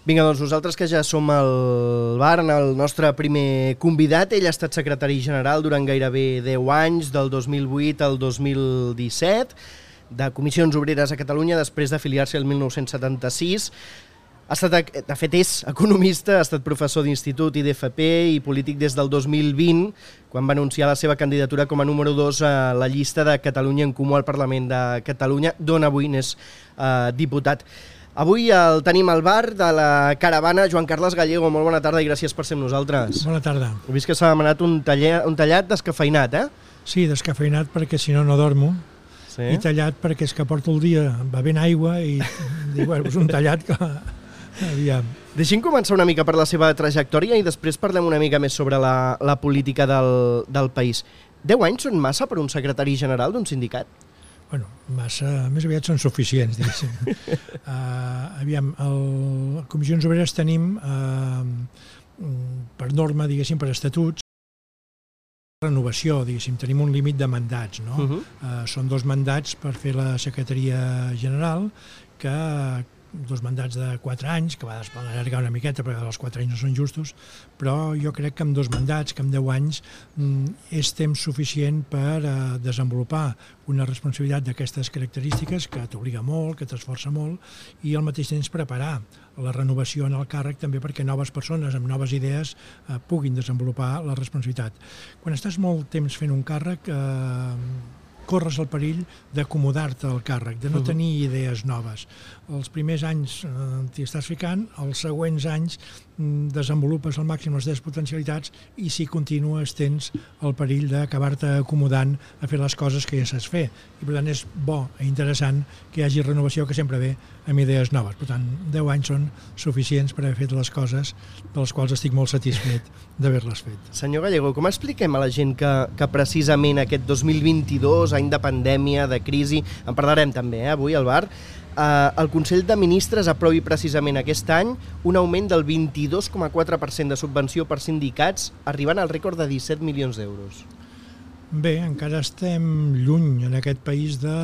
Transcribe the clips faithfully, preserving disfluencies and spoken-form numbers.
Vinga, doncs nosaltres que ja som al bar, el nostre primer convidat, ell ha estat secretari general durant gairebé deu anys, del dos mil vuit al dos mil disset, de Comissions Obreres a Catalunya, després d'afiliar-se el mil nou-cents setanta-sis. Ha estat, de fet, és economista, ha estat professor d'institut i d'F P i polític des del dos mil vint, quan va anunciar la seva candidatura com a número dos a la llista de Catalunya en Comú al Parlament de Catalunya, d'on avui n'és eh, diputat. Avui el tenim al bar de la Caravana. Joan Carles Gallego, molt bona tarda i gràcies per ser amb nosaltres. Bona tarda. He vist que s'ha demanat un, taller, un tallat descafeinat, eh? Sí, descafeinat perquè si no no dormo. Sí. I tallat perquè és que porto el dia bevent aigua i dic, bueno, és un tallat que... Aviam. Deixem començar una mica per la seva trajectòria i després parlem una mica més sobre la, la política del, del país. Deu anys són massa per un secretari general d'un sindicat? Bueno, massa, més aviat són suficients, diguéssim. uh, aviam, el Comissions Obreres tenim, uh, per norma, diguéssim, per estatuts, renovació, diguéssim, tenim un límit de mandats, no? Uh-huh. uh, són dos mandats per fer la secretaria general, que dos mandats de quatre anys, que va allargar una miqueta perquè els quatre anys no són justos, però jo crec que amb dos mandats, que amb deu anys, és temps suficient per eh, desenvolupar una responsabilitat d'aquestes característiques que t'obliga molt, que t'esforça molt, i al mateix temps preparar la renovació en el càrrec també perquè noves persones amb noves idees eh, puguin desenvolupar la responsabilitat. Quan estàs molt temps fent un càrrec, eh, corres el perill d'acomodar-te al càrrec, de no tenir idees noves. Els primers anys eh, t'hi estàs ficant, els següents anys mm, desenvolupes al màxim les teves potencialitats i si continues tens el perill d'acabar-te acomodant a fer les coses que ja saps fer. I per tant és bo i interessant que hi hagi renovació que sempre ve amb idees noves. Per tant, deu anys són suficients per haver fet les coses de les quals estic molt satisfet d'haver-les fet. Senyor Gallego, com expliquem a la gent que, que precisament aquest dos mil vint-i-dos, any de pandèmia, de crisi, en parlarem també eh, avui al bar, eh, el Consell de Ministres aprovi precisament aquest any un augment del vint-i-dos coma quatre per cent de subvenció per sindicats, arribant al rècord de disset milions d'euros. Bé, encara estem lluny en aquest país de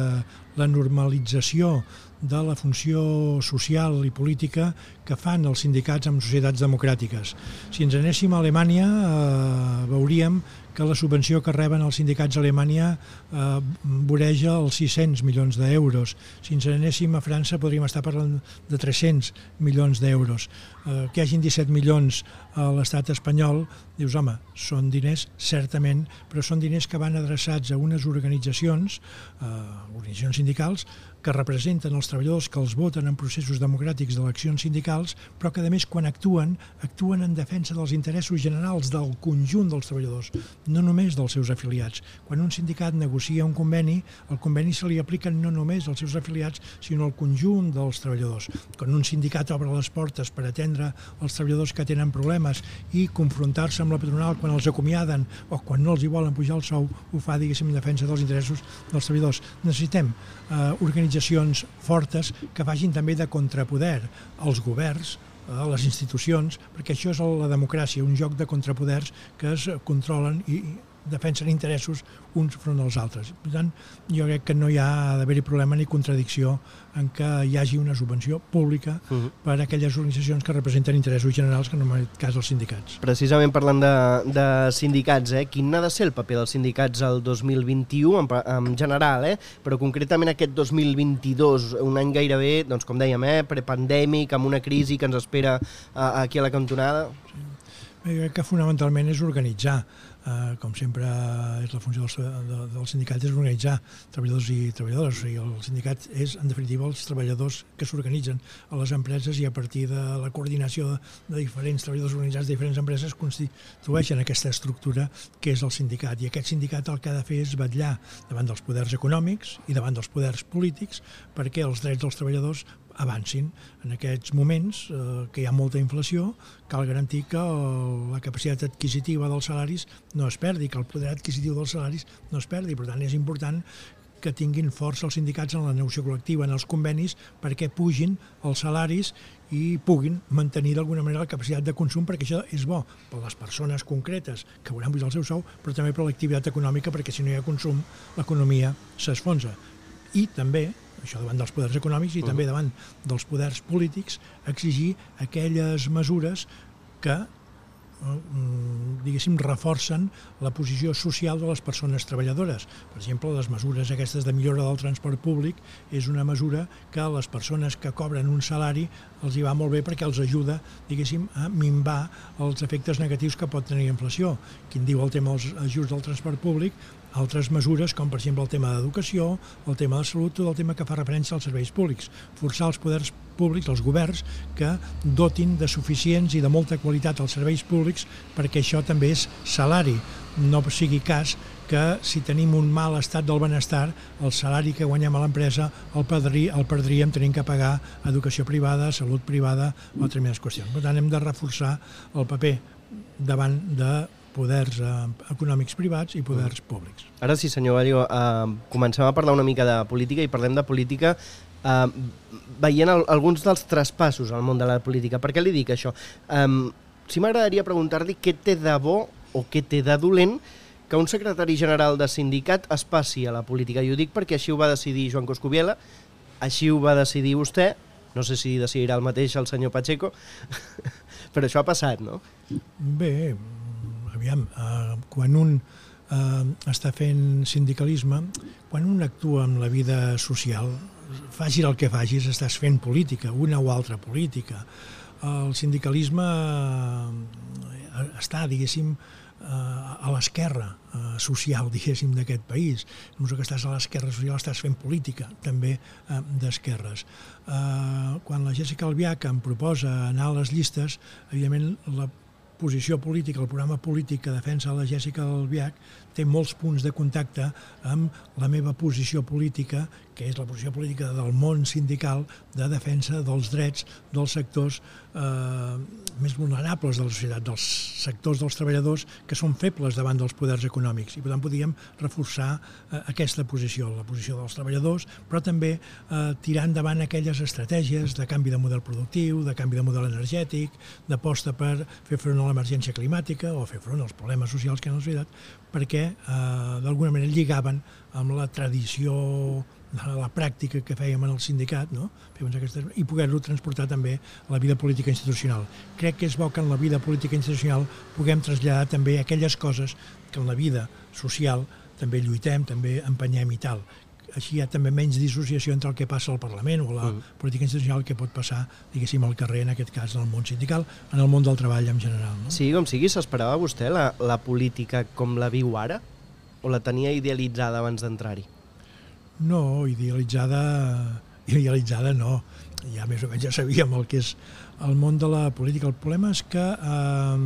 la normalització de la funció social i política que fan els sindicats en societats democràtiques. Si ens anéssim a Alemanya, eh, veuríem que la subvenció que reben els sindicats a Alemanya eh, voreja els sis-cents milions d'euros. Si ens anéssim a França podríem estar parlant de tres-cents milions d'euros. Eh, que hi hagin disset milions a l'estat espanyol, dius, home, són diners, certament, però són diners que van adreçats a unes organitzacions, eh, organitzacions sindicals, que representen els treballadors que els voten en processos democràtics d'eleccions sindicals, però que, a més, quan actuen, actuen en defensa dels interessos generals del conjunt dels treballadors, no només dels seus afiliats. Quan un sindicat negocia un conveni, el conveni se li aplica no només als seus afiliats, sinó al conjunt dels treballadors. Quan un sindicat obre les portes per atendre els treballadors que tenen problemes i confrontar-se amb la patronal quan els acomiaden o quan no els hi volen pujar el sou, ho fa, diguéssim, en defensa dels interessos dels treballadors. Necessitem eh, organitzacions fortes que facin també de contrapoder als governs, a les institucions, perquè això és la democràcia, un joc de contrapoders que es controlen i defensen interessos uns front als altres. Per tant, jo crec que no hi ha d'haver-hi problema ni contradicció en què hi hagi una subvenció pública uh-huh. per a aquelles organitzacions que representen interessos generals, que en aquest cas els sindicats. Precisament parlant de, de sindicats, eh? Quin ha de ser el paper dels sindicats el dos mil vint-i-u en, en general, eh? Però concretament aquest dos mil vint-i-dos, un any gairebé, doncs com dèiem, eh? prepandèmic, amb una crisi que ens espera eh, aquí a la cantonada? Sí. Jo crec que fonamentalment és organitzar. Uh, com sempre és la funció del, de, del sindicat és organitzar treballadors i treballadores. O sigui, el sindicat és, en definitiva, els treballadors que s'organitzen a les empreses i a partir de la coordinació de, de diferents treballadors organitzats de diferents empreses constitueixen aquesta estructura que és el sindicat. I aquest sindicat el que ha de fer és vetllar davant dels poders econòmics i davant dels poders polítics perquè els drets dels treballadors avancin. En aquests moments eh, que hi ha molta inflació, cal garantir que el, la capacitat adquisitiva dels salaris no es perdi, que el poder adquisitiu dels salaris no es perdi. Per tant, és important que tinguin força els sindicats en la negociació col·lectiva, en els convenis, perquè pugin els salaris i puguin mantenir d'alguna manera la capacitat de consum, perquè això és bo per a les persones concretes que hauran pujat el seu sou, però també per a l'activitat econòmica, perquè si no hi ha consum, l'economia s'esfonsa. I també això davant dels poders econòmics i uh-huh. també davant dels poders polítics, exigir aquelles mesures que diguéssim, reforcen la posició social de les persones treballadores. Per exemple, les mesures aquestes de millora del transport públic és una mesura que a les persones que cobren un salari els hi va molt bé perquè els ajuda, diguéssim, a minvar els efectes negatius que pot tenir la inflació. Quin diu el tema dels ajuts del transport públic, altres mesures, com per exemple el tema d'educació, el tema de salut, tot el tema que fa referència als serveis públics. Forçar els poders públics, els governs, que dotin de suficients i de molta qualitat els serveis públics, perquè això també és salari. No sigui cas que si tenim un mal estat del benestar, el salari que guanyem a l'empresa el, perdri, el perdríem tenint que pagar educació privada, salut privada o determinades qüestions. Per tant, hem de reforçar el paper davant de poders eh, econòmics privats i poders públics. Ara sí, senyor Gallego, eh, comencem a parlar una mica de política i parlem de política eh, veient el, alguns dels traspassos al món de la política. Per què li dic això? Eh, sí m'agradaria preguntar-li què té de bo o què té de dolent que un secretari general de sindicat es passi a la política. I ho dic perquè així ho va decidir Joan Coscubiela, així ho va decidir vostè, no sé si decidirà el mateix el senyor Pacheco, però això ha passat, no? Bé, aviam, eh, quan un eh, està fent sindicalisme, quan un actua en la vida social, facis el que facis, estàs fent política, una o altra política. El sindicalisme eh, està, diguéssim, eh, a l'esquerra eh, social, diguéssim, d'aquest país. No que estàs a l'esquerra social, estàs fent política, també eh, d'esquerres. Eh, quan la Jessica Albiach em proposa anar a les llistes, evidentment la posició política, el programa polític que defensa la Jessica Albiach té molts punts de contacte amb la meva posició política, que és la posició política del món sindical de defensa dels drets dels sectors eh, més vulnerables de la societat, dels sectors dels treballadors que són febles davant dels poders econòmics. I per tant podríem reforçar eh, aquesta posició, la posició dels treballadors, però també eh, tirar endavant aquelles estratègies de canvi de model productiu, de canvi de model energètic, d'aposta per fer front a l'emergència climàtica o fer front als problemes socials que hi ha a la societat, perquè eh, d'alguna manera lligaven amb la tradició de la pràctica que fèiem en el sindicat, no? I poder-ho transportar també a la vida política institucional. Crec que és bo que en la vida política institucional puguem traslladar també aquelles coses que en la vida social també lluitem, també empenyem i tal. Així hi ha també menys dissociació entre el que passa al Parlament o la mm. política institucional que pot passar, diguéssim, al carrer, en aquest cas, en el món sindical, en el món del treball en general. No? Sí, com sigui, s'esperava vostè la, la política com la viu ara? O la tenia idealitzada abans d'entrar-hi? No, idealitzada, idealitzada no. Ja més o menys ja sabíem el que és el món de la política. El problema és que eh,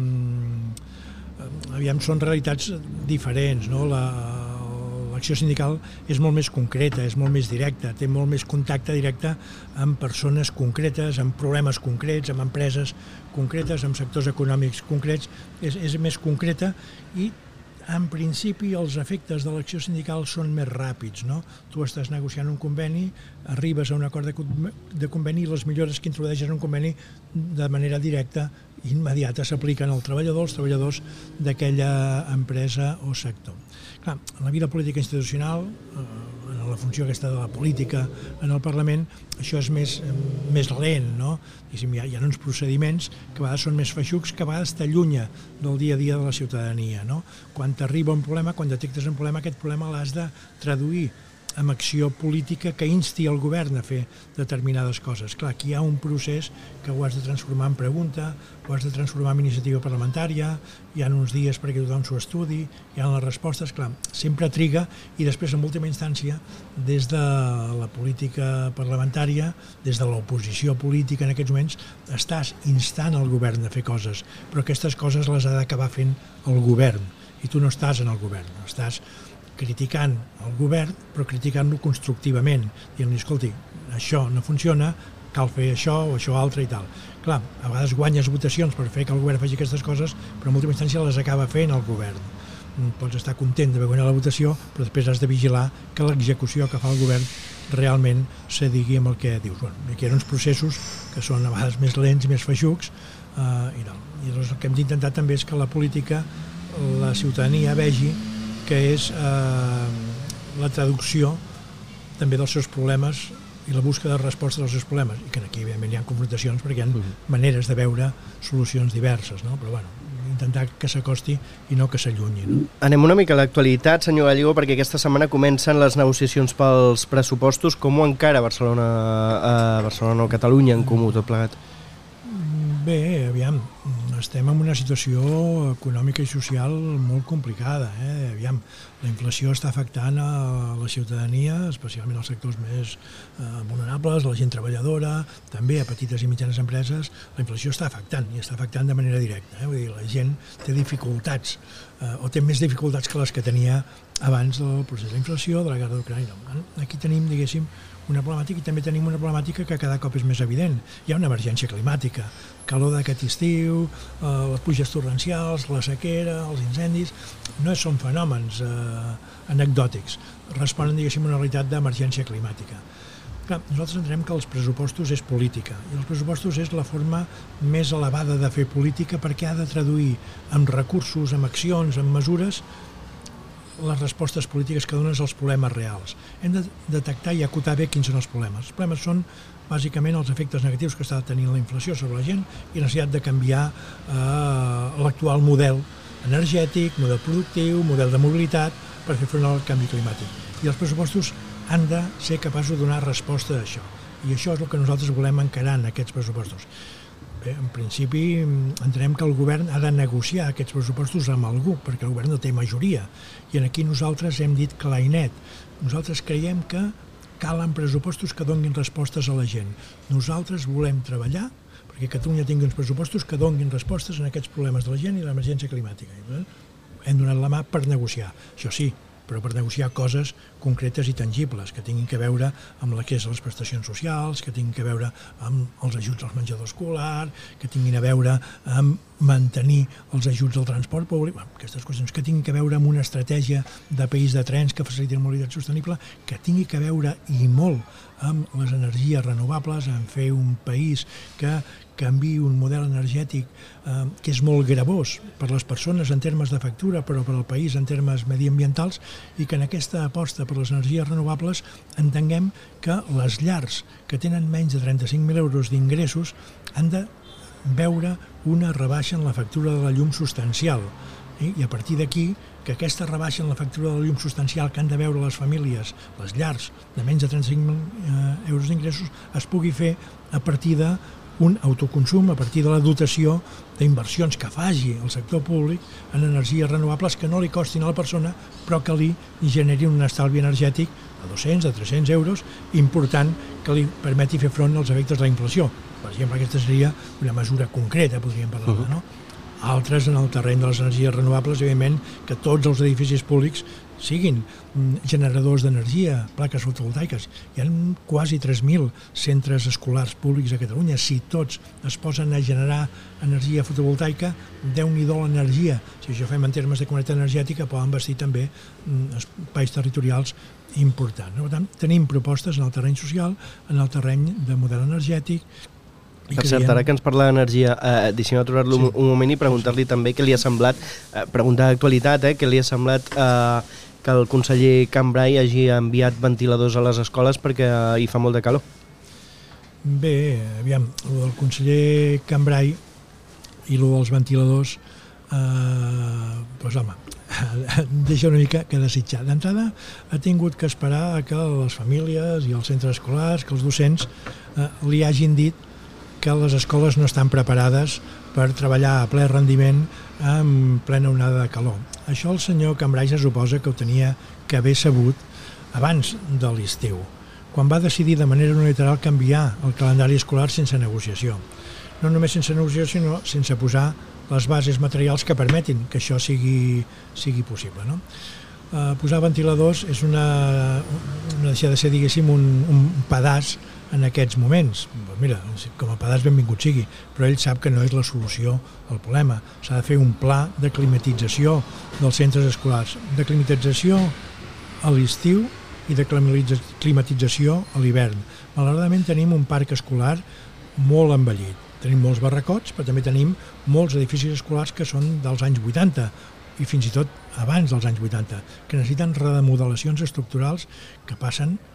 aviam, són realitats diferents, no? La, l'acció sindical és molt més concreta, és molt més directa, té molt més contacte directe amb persones concretes, amb problemes concrets, amb empreses concretes, amb sectors econòmics concrets, és, és més concreta i en principi els efectes de l'acció sindical són més ràpids, no? Tu estàs negociant un conveni, arribes a un acord de conveni i les millores que introdueixes en un conveni de manera directa i immediata s'apliquen al treballador, als treballadors d'aquella empresa o sector. Clar, en la vida política institucional, en la funció aquesta de la política en el Parlament, això és més, més lent, no? Hi ha, hi ha uns procediments que a vegades són més feixucs, que a vegades t'allunya del dia a dia de la ciutadania, no? Quan t'arriba un problema, quan detectes un problema, aquest problema l'has de traduir amb acció política que insti el govern a fer determinades coses. Clar, aquí hi ha un procés que ho has de transformar en pregunta, ho has de transformar en iniciativa parlamentària, hi ha uns dies perquè tothom s'ho estudi, hi ha les respostes, clar, sempre triga i després en última instància, des de la política parlamentària, des de l'oposició política en aquests moments, estàs instant el govern a fer coses, però aquestes coses les ha d'acabar fent el govern i tu no estàs en el govern, estàs criticant el govern, però criticant-lo constructivament, dient-li, escolti, això no funciona, cal fer això o això altre i tal. Clar, a vegades guanyes votacions per fer que el govern faci aquestes coses, però en última instància les acaba fent el govern. Pots estar content d'haver guanyat la votació, però després has de vigilar que l'execució que fa el govern realment se digui amb el que dius. Bueno, aquí hi ha uns processos que són a vegades més lents i més feixucs, eh, i tal. I llavors el que hem d'intentar també és que la política, la ciutadania vegi que és eh, la traducció també dels seus problemes i la busca de respostes als seus problemes, i que aquí evidentment hi ha confrontacions perquè hi ha maneres de veure solucions diverses, no? Però bueno, intentar que s'acosti i no que s'allunyi. No? Anem una mica a l'actualitat, senyor Gallego, perquè aquesta setmana comencen les negociacions pels pressupostos. Com ho encara Barcelona, a Barcelona o Catalunya en comú, tot plegat? Bé, aviam, estem en una situació econòmica i social molt complicada. Eh? Aviam, la inflació està afectant a la ciutadania, especialment als sectors més eh, vulnerables, a la gent treballadora, també a petites i mitjanes empreses. La inflació està afectant, i està afectant de manera directa. Eh? Vull dir, la gent té dificultats, eh, o té més dificultats que les que tenia abans del procés d'inflació, de la guerra d'Ucraïna. Aquí tenim, diguéssim, una problemàtica, i també tenim una problemàtica que cada cop és més evident. Hi ha una emergència climàtica, calor d'aquest estiu, eh, les pluges torrencials, la sequera, els incendis, no són fenòmens eh, anecdòtics, responen, diguéssim, a una realitat d'emergència climàtica. Clar, nosaltres entenem que els pressupostos és política, i els pressupostos és la forma més elevada de fer política perquè ha de traduir amb recursos, amb accions, amb mesures, les respostes polítiques que donen als problemes reals. Hem de detectar i acotar bé quins són els problemes. Els problemes són, bàsicament, els efectes negatius que està tenint la inflació sobre la gent i la necessitat de canviar eh, l'actual model energètic, model productiu, model de mobilitat per fer front al canvi climàtic. I els pressupostos han de ser capaços de donar resposta a això. I això és el que nosaltres volem encarar en aquests pressupostos. Bé, en principi entenem que el govern ha de negociar aquests pressupostos amb algú, perquè el govern no té majoria. I aquí nosaltres hem dit clar i net. Nosaltres creiem que calen pressupostos que donin respostes a la gent. Nosaltres volem treballar perquè Catalunya tingui uns pressupostos que donin respostes a aquests problemes de la gent i l'emergència climàtica. I, hem donat la mà per negociar. Això sí, però per negociar coses concretes i tangibles, que tinguin que veure amb l'accés a les prestacions socials, que tinguin que veure amb els ajuts al menjador escolar, que tinguin a veure amb mantenir els ajuts al transport públic, bueno, aquestes qüestions que tinguin que veure amb una estratègia de país de trens que faciliti la mobilitat sostenible, que tingui que veure i molt amb les energies renovables, en fer un país que canviï un model energètic eh, que és molt gravós per les persones en termes de factura, però per al país en termes mediambientals, i que en aquesta aposta per les energies renovables entenguem que les llars que tenen menys de trenta-cinc mil euros d'ingressos han de veure una rebaixa en la factura de la llum substancial. I a partir d'aquí, que aquesta rebaixa en la factura de la llum substancial que han de veure les famílies, les llars de menys de trenta-cinc mil euros d'ingressos, es pugui fer a partir de un autoconsum, a partir de la dotació d'inversions que faci el sector públic en energies renovables que no li costin a la persona, però que li generin un estalvi energètic de dos-cents, de tres-cents euros, important, que li permeti fer front als efectes de la inflació. Per exemple, aquesta seria una mesura concreta, podríem parlar-ne, no? Altres, en el terreny de les energies renovables, evidentment, que tots els edificis públics siguin generadors d'energia, plaques fotovoltaiques. Hi ha quasi tres mil centres escolars públics a Catalunya. Si tots es posen a generar energia fotovoltaica, déu-n'hi-do l'energia. Si això fem en termes de comunitat energètica, poden vestir també espais territorials importants. Per tant, tenim propostes en el terreny social, en el terreny de model energètic. Per cert, ara que ens parla d'energia, eh, deixem aturar-lo sí. un moment i preguntar-li també què li ha semblat, eh, preguntar d'actualitat, eh, què li ha semblat eh, que el conseller Cambray hagi enviat ventiladors a les escoles perquè eh, hi fa molt de calor. Bé, aviam, el conseller Cambray i el dels ventiladors, eh, doncs home, deixa una mica que desitjar. D'entrada, ha tingut que esperar que les famílies i els centres escolars, que els docents eh, li hagin dit que les escoles no estan preparades per treballar a ple rendiment en plena onada de calor. Això el senyor Cambray se suposa que ho tenia que haver sabut abans de l'estiu, quan va decidir de manera unilateral canviar el calendari escolar sense negociació. No només sense negociació, sinó sense posar les bases materials que permetin que això sigui, sigui possible. No? Uh, posar ventiladors és una, no deixa de ser, diguéssim, un, un pedaç en aquests moments. Pues mira, com a pedaç benvingut sigui, però ell sap que no és la solució al problema. S'ha de fer un pla de climatització dels centres escolars, de climatització a l'estiu i de climatització a l'hivern. Malauradament tenim un parc escolar molt envellit. Tenim molts barracots, però també tenim molts edificis escolars que són dels anys vuitanta, i fins i tot abans dels anys vuitanta, que necessiten remodelacions estructurals que passen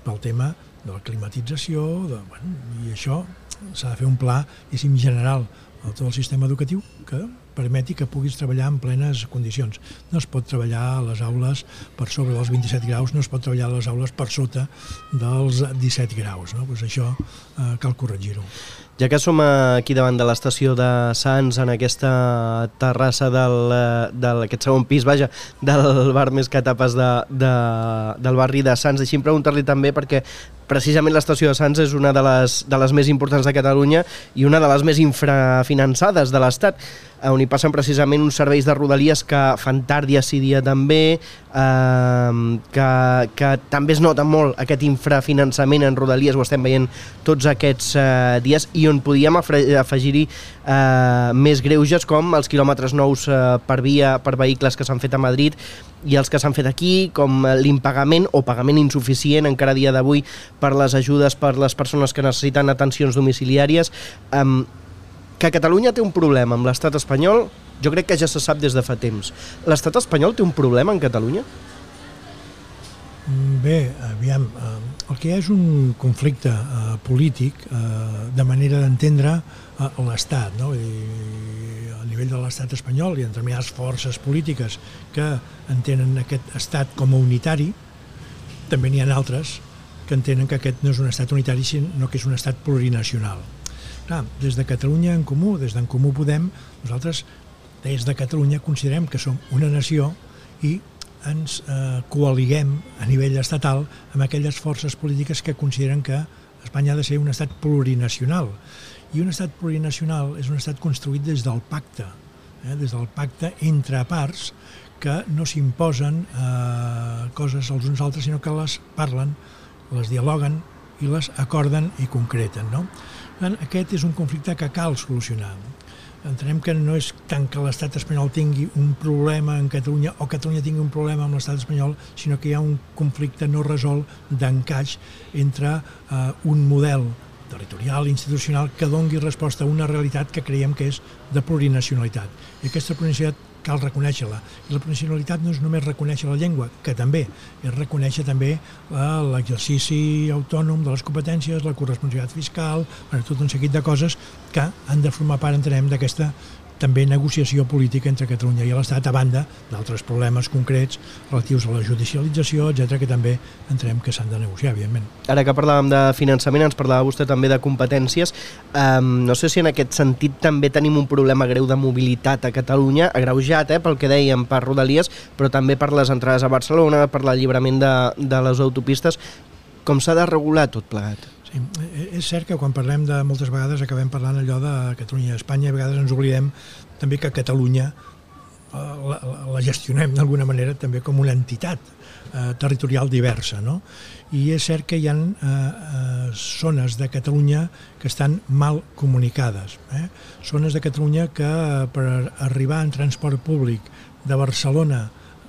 pel tema de la climatització, de, bueno, i això s'ha de fer un pla, diguéssim, general a tot el sistema educatiu que permeti que puguis treballar en plenes condicions. No es pot treballar a les aules per sobre dels vint-i-set graus, no es pot treballar a les aules per sota dels disset graus. No? Pues això eh, cal corregir-ho. Ja que som aquí davant de l'estació de Sants, en aquesta terrassa d'aquest segon pis, vaja, del bar Més que Tapes de, de, del barri de Sants, deixi'm preguntar-li també perquè precisament l'estació de Sants és una de les, de les més importants de Catalunya i una de les més infrafinançades de l'Estat, on hi passen precisament uns serveis de Rodalies que fan tard dia sí dia també, eh, que, que també es nota molt aquest infrafinançament en Rodalies, ho estem veient tots aquests eh, dies, i on podíem afegir-hi eh, més greuges com els quilòmetres nous eh, per via per vehicles que s'han fet a Madrid i els que s'han fet aquí, com l'impagament o pagament insuficient encara a dia d'avui per les ajudes per les persones que necessiten atencions domiciliàries. Eh, que Catalunya té un problema amb l'estat espanyol, jo crec que ja se sap des de fa temps. L'estat espanyol té un problema en Catalunya? Bé, aviam, el que hi ha és un conflicte eh, polític eh, de manera d'entendre eh, l'Estat, no? I a nivell de l'Estat espanyol hi ha determinades forces polítiques que entenen aquest Estat com a unitari, també n'hi ha altres que entenen que aquest no és un Estat unitari, sinó que és un Estat plurinacional. Clar, des de Catalunya en Comú, des d'en Comú Podem, nosaltres des de Catalunya considerem que som una nació i ens eh, coaliguem a nivell estatal amb aquelles forces polítiques que consideren que Espanya ha de ser un estat plurinacional. I un estat plurinacional és un estat construït des del pacte, eh, des del pacte entre parts que no s'imposen eh, coses als uns altres, sinó que les parlen, les dialoguen i les acorden i concreten, no? Aquest és un conflicte que cal solucionar. Entenem que no és tant que l'estat espanyol tingui un problema en Catalunya o Catalunya tingui un problema amb l'estat espanyol, sinó que hi ha un conflicte no resolt d'encaix entre eh, un model territorial, institucional, que dongui resposta a una realitat que creiem que és de plurinacionalitat. I aquesta plurinacionalitat cal reconèixer-la. I la plurinacionalitat no és només reconèixer la llengua, que també, és reconèixer també l'exercici autònom de les competències, la corresponsabilitat fiscal, bueno, tot un seguit de coses que han de formar part, entenem, d'aquesta també negociació política entre Catalunya i l'Estat, a banda d'altres problemes concrets relatius a la judicialització, etcètera, que també entenem que s'han de negociar, evidentment. Ara que parlàvem de finançament, ens parlava vostè també de competències. Um, no sé si en aquest sentit també tenim un problema greu de mobilitat a Catalunya, agreujat eh, pel que dèiem per Rodalies, però també per les entrades a Barcelona, per l'alliberament de, de les autopistes. Com s'ha de regular tot plegat? Sí, és cert que quan parlem de moltes vegades acabem parlant allò de Catalunya i Espanya, a vegades ens oblidem també que Catalunya la, la gestionem d'alguna manera també com una entitat eh, territorial diversa, no? I és cert que hi ha eh, eh, zones de Catalunya que estan mal comunicades, eh? Zones de Catalunya que per arribar en transport públic de Barcelona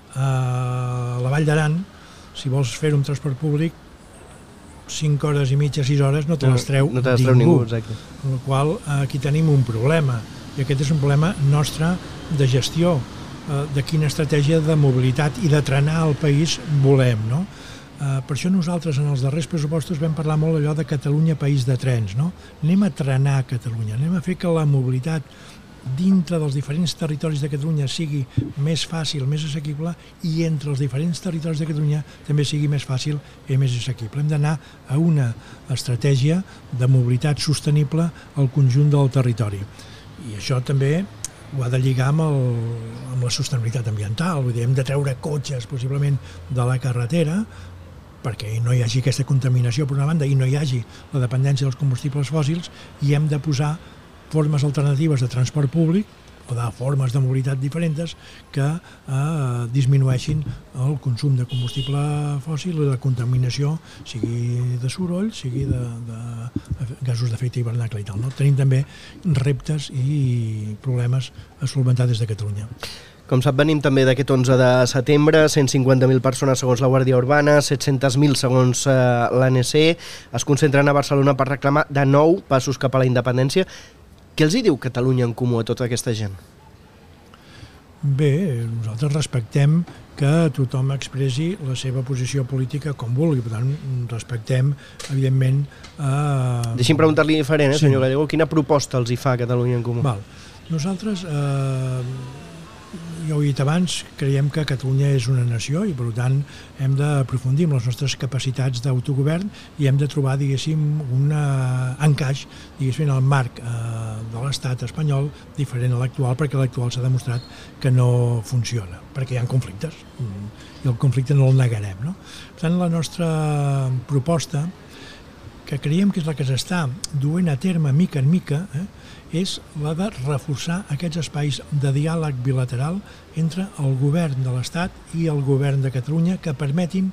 a la Vall d'Aran, si vols fer un transport públic cinc hores i mitja, sis hores, no te les treu, no, no te les treu ningú. Exacte. Amb la qual aquí tenim un problema, i aquest és un problema nostre de gestió, eh, de quina estratègia de mobilitat i de trenar el país volem, no? Eh, per això nosaltres en els darrers pressupostos vam parlar molt allò de Catalunya país de trens, no? Anem a trenar Catalunya, anem a fer que la mobilitat dintre dels diferents territoris de Catalunya sigui més fàcil, més assequible, i entre els diferents territoris de Catalunya també sigui més fàcil i més assequible. Hem d'anar a una estratègia de mobilitat sostenible al conjunt del territori. I això també ho ha de lligar amb, el, amb la sostenibilitat ambiental. Vull dir, hem de treure cotxes possiblement de la carretera perquè no hi hagi aquesta contaminació per una banda i no hi hagi la dependència dels combustibles fòssils, i hem de posar formes alternatives de transport públic o de formes de mobilitat diferents que eh, disminueixin el consum de combustible fòssil i la contaminació, sigui de soroll, sigui de, de gasos d'efecte hivernacle i tal. No? Tenim també reptes i problemes a solventar des de Catalunya. Com sap, venim també d'aquest onze de setembre, cent cinquanta mil persones segons la Guàrdia Urbana, set-cents mil segons eh, l'A N C, es concentren a Barcelona per reclamar de nou passos cap a la independència. Què els hi diu Catalunya en Comú a tota aquesta gent? Bé, nosaltres respectem que tothom expressi la seva posició política com vulgui. Per tant, respectem, evidentment... Eh... Deixi'm preguntar-li diferent, eh, sí. senyor Gallego, quina proposta els hi fa Catalunya en Comú? Val. Nosaltres... Eh... Jo ho he dit abans, creiem que Catalunya és una nació i, per tant, hem d'aprofundir en les nostres capacitats d'autogovern i hem de trobar, diguéssim, un encaix, diguéssim, en el marc eh, de l'estat espanyol diferent a l'actual, perquè l'actual s'ha demostrat que no funciona, perquè hi ha conflictes i el conflicte no el negarem, no? Per tant, la nostra proposta, que creiem que és la que s'està duent a terme mica en mica, eh, és la de reforçar aquests espais de diàleg bilateral entre el govern de l'Estat i el govern de Catalunya que permetin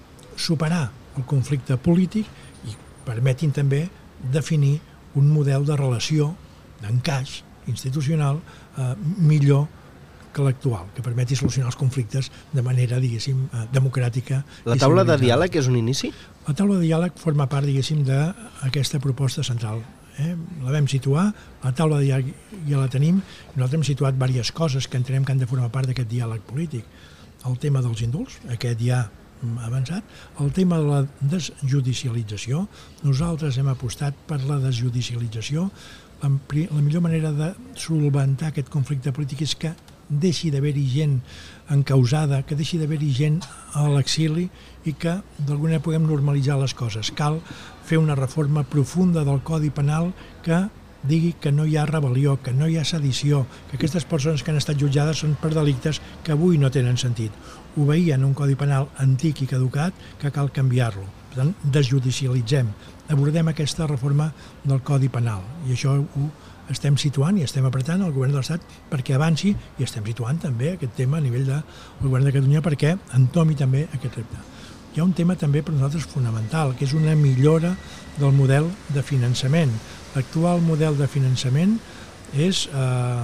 superar el conflicte polític i permetin també definir un model de relació, d'encaix institucional eh, millor que l'actual, que permeti solucionar els conflictes de manera, diguéssim, eh, democràtica. La taula de diàleg és un inici? La taula de diàleg forma part, diguéssim, d'aquesta proposta central. Eh? La vam situar, la taula de diàleg ja la tenim, i nosaltres hem situat diverses coses que entenem que han de formar part d'aquest diàleg polític. El tema dels indults, aquest ja ha avançat, el tema de la desjudicialització, nosaltres hem apostat per la desjudicialització, la, la millor manera de solventar aquest conflicte polític és que deixi d'haver-hi gent encausada, que deixi d'haver-hi gent a l'exili i que d'alguna manera puguem normalitzar les coses. Cal fer una reforma profunda del Codi Penal que digui que no hi ha rebel·lió, que no hi ha sedició, que aquestes persones que han estat jutjades són per delictes que avui no tenen sentit. Obeïen un Codi Penal antic i caducat que cal canviar-lo. Per tant, desjudicialitzem, abordem aquesta reforma del Codi Penal i això ho estem situant i estem apretant el govern de l'Estat perquè avanci i estem situant també aquest tema a nivell del govern de Catalunya perquè entomi també aquest repte. Hi ha un tema també per nosaltres fonamental, que és una millora del model de finançament. L'actual model de finançament és eh,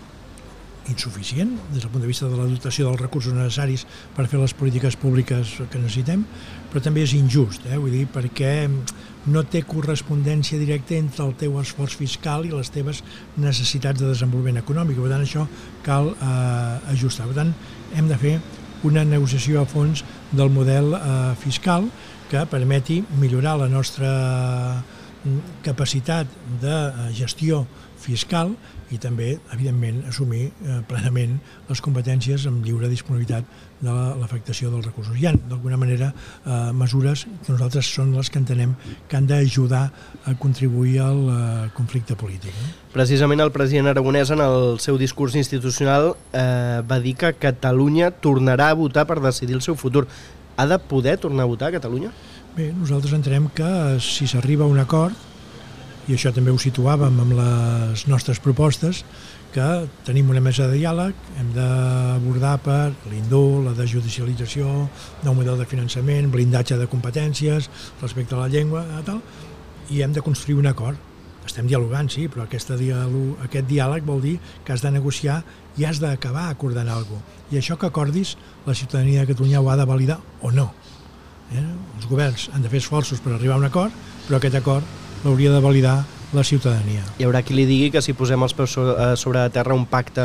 insuficient des del punt de vista de la dotació dels recursos necessaris per fer les polítiques públiques que necessitem, però també és injust, eh? Vull dir, perquè no té correspondència directa entre el teu esforç fiscal i les teves necessitats de desenvolupament econòmic. Per tant, això cal eh, ajustar. Per tant, hem de fer una negociació a fons del model eh, fiscal que permeti millorar la nostra capacitat de gestió fiscal i també, evidentment, assumir eh, plenament les competències amb lliure disponibilitat de l'afectació dels recursos. Hi ha, d'alguna manera, eh, mesures que nosaltres són les que entenem que han d'ajudar a contribuir al eh, conflicte polític. No? Precisament el president Aragonès, en el seu discurs institucional, eh, va dir que Catalunya tornarà a votar per decidir el seu futur. Ha de poder tornar a votar a Catalunya? Bé, nosaltres entenem que si s'arriba a un acord, i això també ho situàvem amb les nostres propostes, que tenim una mesa de diàleg, hem d'abordar per l'indult, la desjudicialització, nou model de finançament, blindatge de competències, respecte a la llengua, tal, i hem de construir un acord. Estem dialogant, sí, però aquesta diàleg, aquest diàleg vol dir que has de negociar i has d'acabar acordant alguna cosa. I això que acordis, la ciutadania de Catalunya ho ha de validar o no. Eh? Els governs han de fer esforços per arribar a un acord, però aquest acord l'hauria de validar la ciutadania. Hi haurà qui li digui que si posem els peus sobre la terra un pacte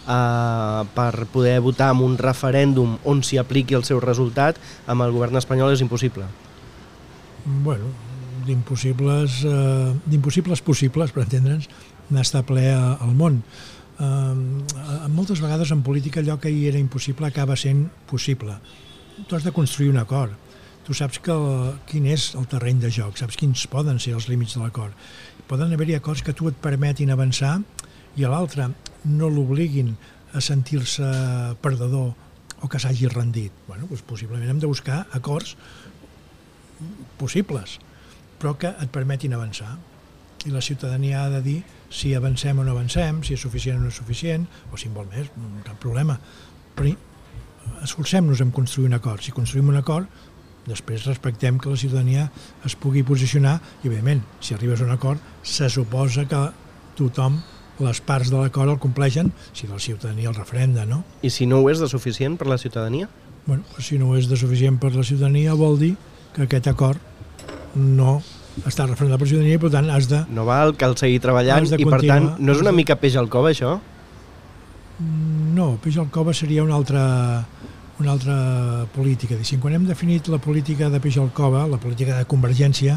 eh, per poder votar en un referèndum on s'hi apliqui el seu resultat, amb el govern espanyol és impossible. Bueno, d'impossibles eh, d'impossibles possibles, per entendre'ns, n'està ple al món. Eh, moltes vegades en política allò que hi era impossible acaba sent possible. Tu has de construir un acord. Tu saps que, quin és el terreny de joc, saps quins poden ser els límits de l'acord. Poden haver-hi acords que tu et permetin avançar i a l'altre no l'obliguin a sentir-se perdedor o que s'hagi rendit. Bueno, doncs possiblement hem de buscar acords possibles, però que et permetin avançar. I la ciutadania ha de dir si avancem o no avancem, si és suficient o no és suficient, o si en vol més, cap problema. Però esforcem-nos en construir un acord. Si construïm un acord, després respectem que la ciutadania es pugui posicionar i, evidentment, si arribes a un acord, se suposa que tothom, les parts de l'acord el compleixen si la ciutadania el referenda, no? I si no ho és de suficient per la ciutadania? Bueno, si no ho és de suficient per la ciutadania vol dir que aquest acord no està referendat per la ciutadania i, per tant, has de... No val, cal seguir treballant i, per tant, no és una mica peix al cove, això? No, peix al cove seria una altra... una altra política. Quan hem definit la política de Peix al Cove, la política de Convergència,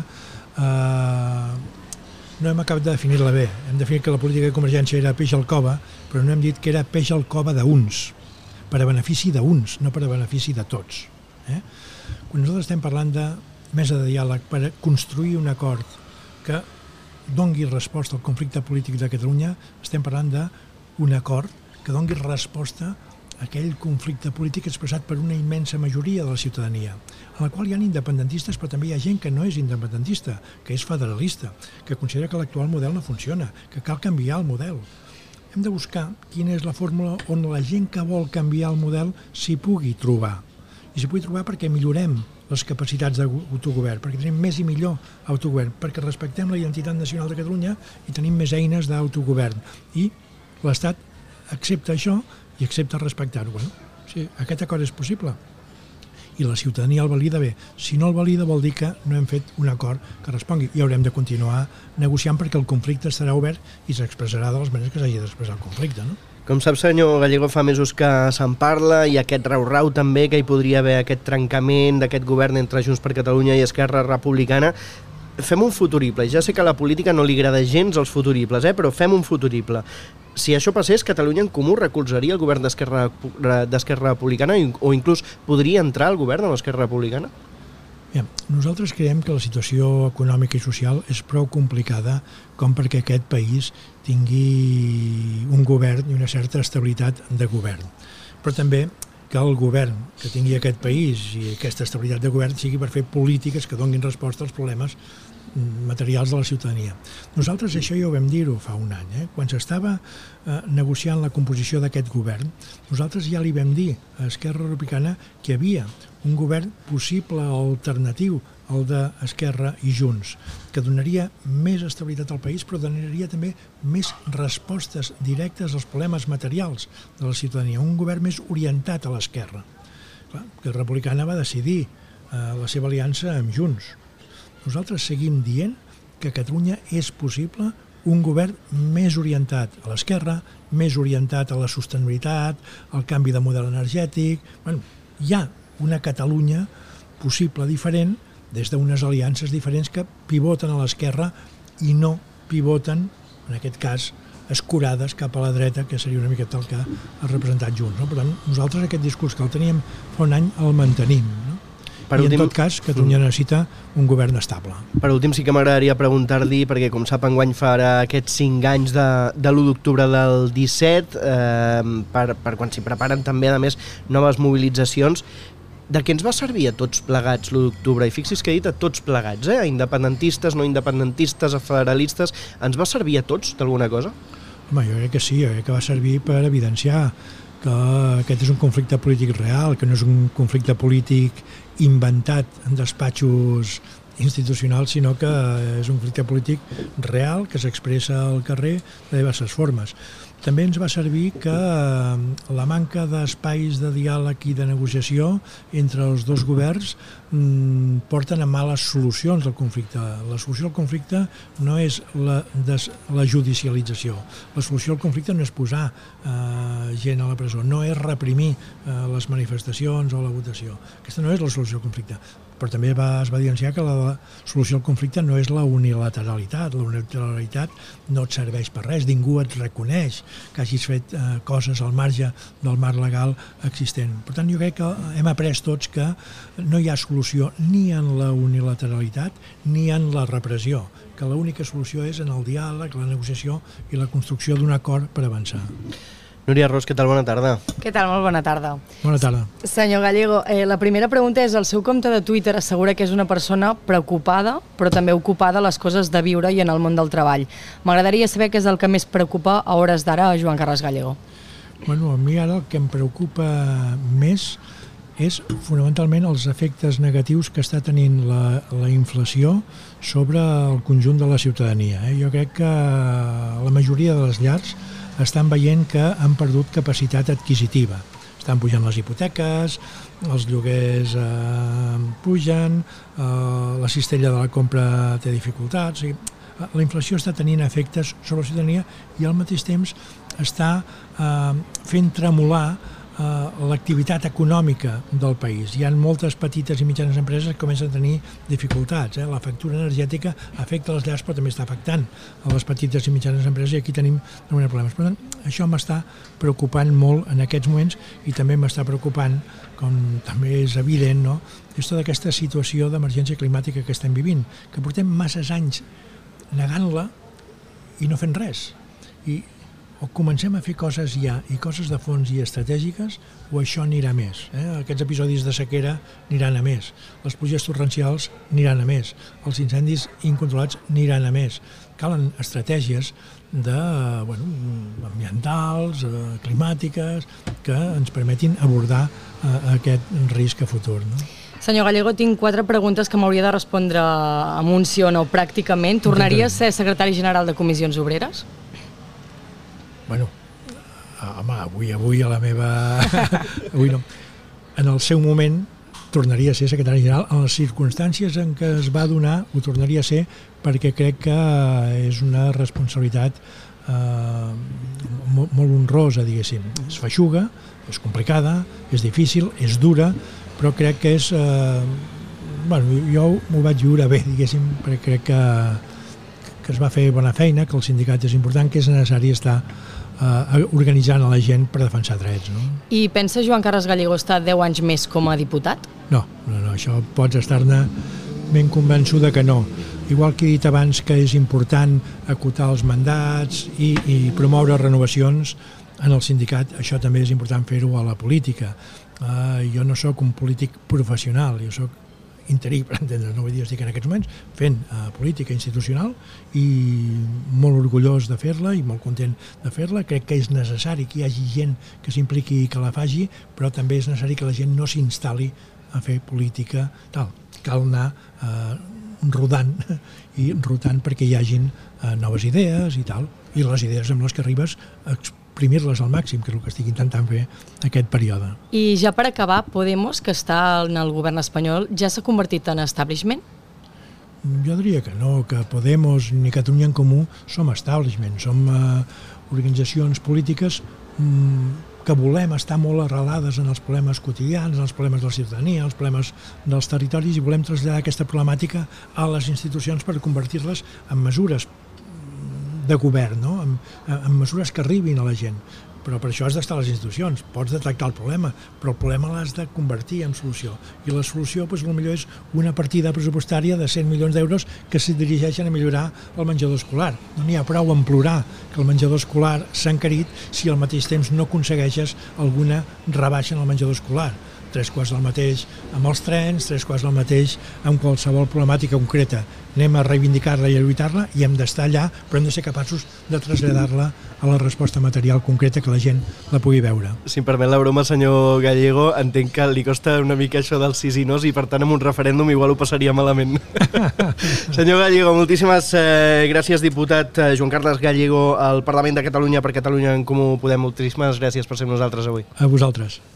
eh, no hem acabat de definir-la bé. Hem definit que la política de Convergència era peix al cove, però no hem dit que era peix al cove d'uns, per a benefici d'uns, no per a benefici de tots. Eh? Quan nosaltres estem parlant de mesa de diàleg per construir un acord que dongui resposta al conflicte polític de Catalunya, estem parlant d'un acord que dongui resposta a aquell conflicte polític expressat per una immensa majoria de la ciutadania, en la qual hi ha independentistes, però també hi ha gent que no és independentista, que és federalista, que considera que l'actual model no funciona, que cal canviar el model. Hem de buscar quina és la fórmula on la gent que vol canviar el model s'hi pugui trobar. I s'hi pugui trobar perquè millorem les capacitats d'autogovern, perquè tenim més i millor autogovern, perquè respectem la identitat nacional de Catalunya i tenim més eines d'autogovern. I l'Estat accepta això i accepta respectar-ho. Bueno, sí, aquest acord és possible i la ciutadania el valida bé. Si no el valida vol dir que no hem fet un acord que respongui i haurem de continuar negociant perquè el conflicte estarà obert i s'expressarà de les maneres que s'hagi d'expressar el conflicte, no? Com sap, senyor Gallego, fa mesos que se'n parla i aquest rau-rau també que hi podria haver aquest trencament d'aquest govern entre Junts per Catalunya i Esquerra Republicana. Fem un futurible. Ja sé que a la política no li agrada gens els futuribles, eh? Però fem un futurible. Si això passés, Catalunya en Comú recolzaria el govern d'Esquerra d'Esquerra Republicana o inclús podria entrar al govern de l'Esquerra Republicana? Bé, nosaltres creiem que la situació econòmica i social és prou complicada com perquè aquest país tingui un govern i una certa estabilitat de govern. Però també que el govern que tingui aquest país i aquesta estabilitat de govern sigui per fer polítiques que donin resposta als problemes materials de la ciutadania. Nosaltres això ja ho vam dir-ho fa un any. Eh? Quan s'estava eh, negociant la composició d'aquest govern, nosaltres ja li vam dir a Esquerra Republicana que hi havia un govern possible alternatiu al d'Esquerra i Junts, que donaria més estabilitat al país, però donaria també més respostes directes als problemes materials de la ciutadania, un govern més orientat a l'esquerra. Que Republicana va decidir eh, la seva aliança amb Junts. Nosaltres seguim dient que a Catalunya és possible un govern més orientat a l'esquerra, més orientat a la sostenibilitat, al canvi de model energètic. Bueno, hi ha una Catalunya possible diferent des d'unes aliances diferents que pivoten a l'esquerra i no pivoten, en aquest cas, escurades cap a la dreta, que seria una miqueta el que ha representat Junts. No? Per tant, nosaltres aquest discurs que el teníem fa un any el mantenim. No? Per I últim, en tot cas, Catalunya necessita un govern estable. Per últim, sí que m'agradaria preguntar-li, perquè com sap, enguany farà aquests cinc anys de, de l'u d'octubre del disset, eh, per, per quan s'hi preparen també, a més, noves mobilitzacions. De què ens va servir a tots plegats l'u d'octubre? I fixi's que he dit a tots plegats, eh? A independentistes, no independentistes, a federalistes. Ens va servir a tots d'alguna cosa? Home, jo crec que sí, jo crec que va servir per evidenciar que aquest és un conflicte polític real, que no és un conflicte polític inventat en despatxos institucionals, sinó que és un conflicte polític real que s'expressa al carrer de diverses formes. També ens va servir que la manca d'espais de diàleg i de negociació entre els dos governs mmm, porten a males solucions del conflicte. La solució al conflicte no és la, des, la judicialització. La solució al conflicte no és posar eh, gent a la presó, no és reprimir eh, les manifestacions o la votació. Aquesta no és la solució al conflicte. Però també va, es va evidenciar que la solució al conflicte no és la unilateralitat. La unilateralitat no et serveix per res, ningú et reconeix que hagis fet eh, coses al marge del marc legal existent. Per tant, jo crec que hem après tots que no hi ha solució ni en la unilateralitat ni en la repressió, que l'única solució és en el diàleg, la negociació i la construcció d'un acord per avançar. Núria Ros, què tal? Bona tarda. Què tal? Molt bona tarda. Bona tarda. Senyor Gallego, eh, la primera pregunta és, el seu compte de Twitter assegura que és una persona preocupada, però també ocupada a les coses de viure i en el món del treball. M'agradaria saber què és el que més preocupa a hores d'ara a Joan Carles Gallego. Bueno, a mi ara el que em preocupa més és fonamentalment els efectes negatius que està tenint la, la inflació sobre el conjunt de la ciutadania. Eh? Jo crec que la majoria de les llars estan veient que han perdut capacitat adquisitiva. Estan pujant les hipoteques, els lloguers eh, pugen, eh, la cistella de la compra té dificultats. O sigui, la inflació està tenint efectes sobre la ciutadania i al mateix temps està eh, fent tremolar l'activitat econòmica del país. Hi ha moltes petites i mitjanes empreses que comencen a tenir dificultats. Eh? La factura energètica afecta les llars, però també està afectant a les petites i mitjanes empreses, i aquí tenim problemes. Per tant, això m'està preocupant molt en aquests moments, i també m'està preocupant, com també és evident, no? És tota aquesta situació d'emergència climàtica que estem vivint, que portem masses anys negant-la i no fent res. I o comencem a fer coses ja, i coses de fons i estratègiques, o això anirà més. Eh? Aquests episodis de sequera aniran a més, les pluges torrencials aniran a més, els incendis incontrolats aniran a més. Calen estratègies de, bueno, ambientals, eh, climàtiques, que ens permetin abordar eh, aquest risc a futur. No? Senyor Gallego, tinc quatre preguntes que m'hauria de respondre amb un sí o no pràcticament. Tornaria a ser secretari general de Comissions Obreres? Bueno, home, avui, avui a la meva... avui no. En el seu moment tornaria a ser secretari general. En les circumstàncies en què es va donar, ho tornaria a ser, perquè crec que és una responsabilitat eh, molt, molt honrosa, diguéssim. És feixuga, és complicada, és difícil, és dura, però crec que és... Eh, bueno, jo m'ho vaig viure bé, diguéssim, perquè crec que, que es va fer bona feina, que el sindicat és important, que és necessari estar eh, organitzant a la gent per defensar drets. No? I pensa Joan Carles Gallego estar deu anys més com a diputat? No, no, no, això pots estar-ne ben convençuda que no. Igual que he dit abans que és important acotar els mandats i, i promoure renovacions en el sindicat, això també és important fer-ho a la política. Uh, jo no sóc un polític professional, jo sóc interí, per entendre's, no vull dir, estic en aquests moments fent uh, política institucional i molt orgullós de fer-la i molt content de fer-la. Crec que és necessari que hi hagi gent que s'impliqui i que la faci, però també és necessari que la gent no s'instal·li a fer política tal. Cal anar uh, rodant i rotant perquè hi hagin uh, noves idees i tal, i les idees amb les que arribes a exprimir-les al màxim, que és el que estic intentant fer aquest període. I ja per acabar, Podemos, que està en el govern espanyol, ja s'ha convertit en establishment? Jo diria que no, que Podemos ni Catalunya en Comú som establishment, som uh, organitzacions polítiques um, que volem estar molt arrelades en els problemes quotidians, en els problemes de la ciutadania, els problemes dels territoris, i volem traslladar aquesta problemàtica a les institucions per convertir-les en mesures de govern, no? en, en mesures que arribin a la gent. Però per això has d'estar a les institucions, pots detectar el problema, però el problema l'has de convertir en solució. I la solució, doncs, potser és una partida pressupostària de cent milions d'euros que se dirigeixen a millorar el menjador escolar. No n'hi ha prou en plorar que el menjador escolar s'ha encarit si al mateix temps no aconsegueixes alguna rebaixa en el menjador escolar. Tres quarts del mateix amb els trens, tres quarts del mateix amb qualsevol problemàtica concreta. Anem a reivindicar-la i a lluitar-la i hem d'estar allà, però hem de ser capaços de traslladar-la a la resposta material concreta que la gent la pugui veure. Si em permet la broma, senyor Gallego, entenc que li costa una mica això dels sí i nos i per tant amb un referèndum igual ho passaria malament. Senyor Gallego, moltíssimes eh, gràcies, diputat eh, Joan Carles Gallego al Parlament de Catalunya per Catalunya en Comú Podem. Moltíssimes gràcies per ser amb nosaltres avui. A vosaltres.